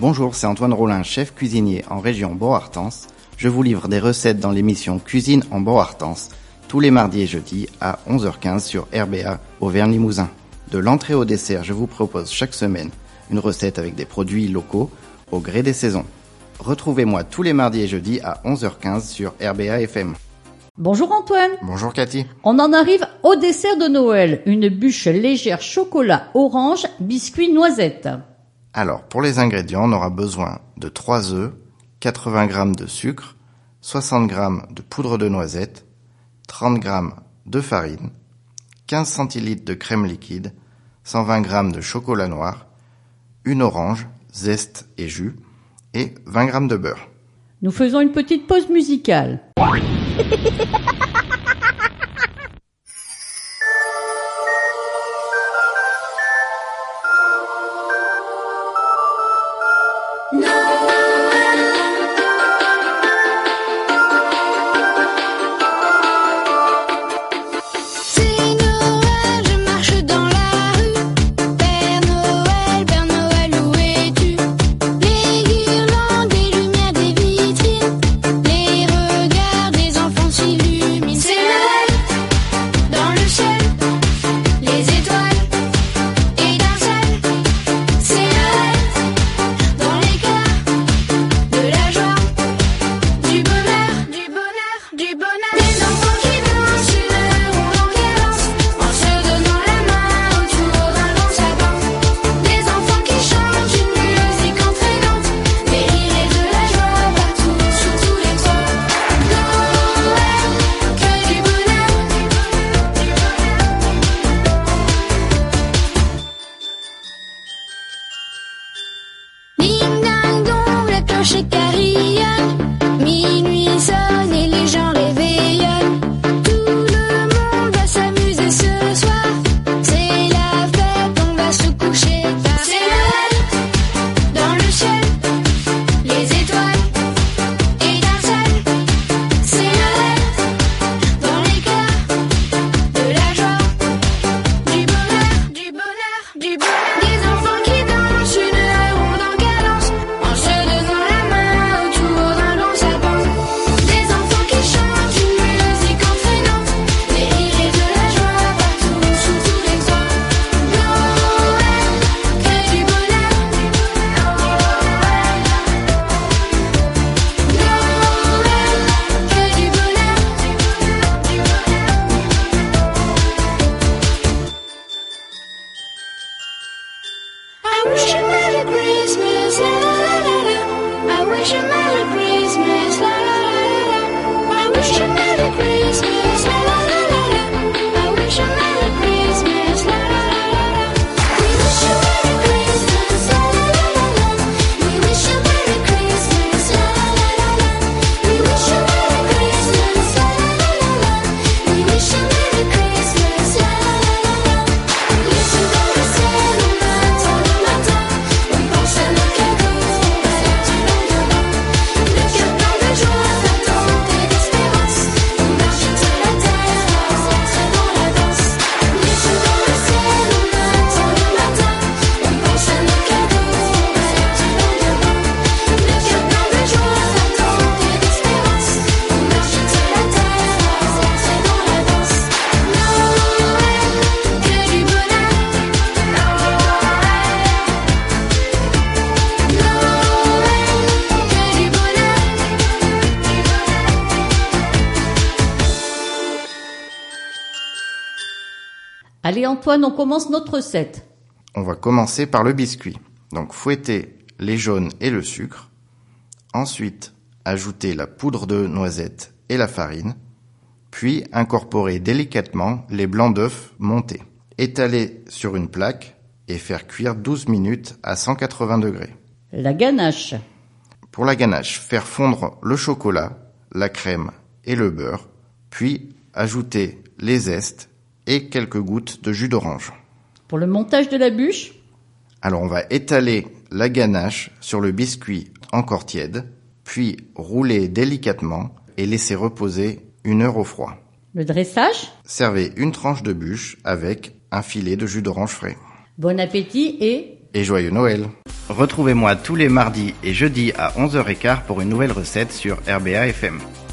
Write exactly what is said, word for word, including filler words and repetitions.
Bonjour, c'est Antoine Rollin, chef cuisinier en région Bordeaux-Artense. Je vous livre des recettes dans l'émission Cuisine en Bordeaux-Artense, tous les mardis et jeudis à onze heures quinze sur R B A Auvergne-Limousin. De l'entrée au dessert, je vous propose chaque semaine une recette avec des produits locaux au gré des saisons. Retrouvez-moi tous les mardis et jeudis à onze heures quinze sur R B A F M. Bonjour Antoine. Bonjour Cathy. On en arrive au dessert de Noël. Une bûche légère chocolat orange, biscuit noisette. Alors, pour les ingrédients, on aura besoin de trois œufs, quatre-vingts grammes de sucre, soixante grammes de poudre de noisette, trente grammes de farine, quinze centilitres de crème liquide, cent vingt grammes de chocolat noir, une orange, zeste et jus, et vingt grammes de beurre. Nous faisons une petite pause musicale. Allez Antoine, on commence notre recette. On va commencer par le biscuit. Donc fouettez les jaunes et le sucre. Ensuite, ajoutez la poudre de noisette et la farine. Puis incorporez délicatement les blancs d'œufs montés. Étalez sur une plaque et faire cuire douze minutes à cent quatre-vingts degrés. La ganache. Pour la ganache, faire fondre le chocolat, la crème et le beurre. Puis ajouter les zestes et quelques gouttes de jus d'orange. Pour le montage de la bûche, alors on va étaler la ganache sur le biscuit encore tiède, puis rouler délicatement et laisser reposer une heure au froid. Le dressage, servez une tranche de bûche avec un filet de jus d'orange frais. Bon appétit et Et joyeux Noël. Retrouvez-moi tous les mardis et jeudis à onze heures quinze pour une nouvelle recette sur R B A F M.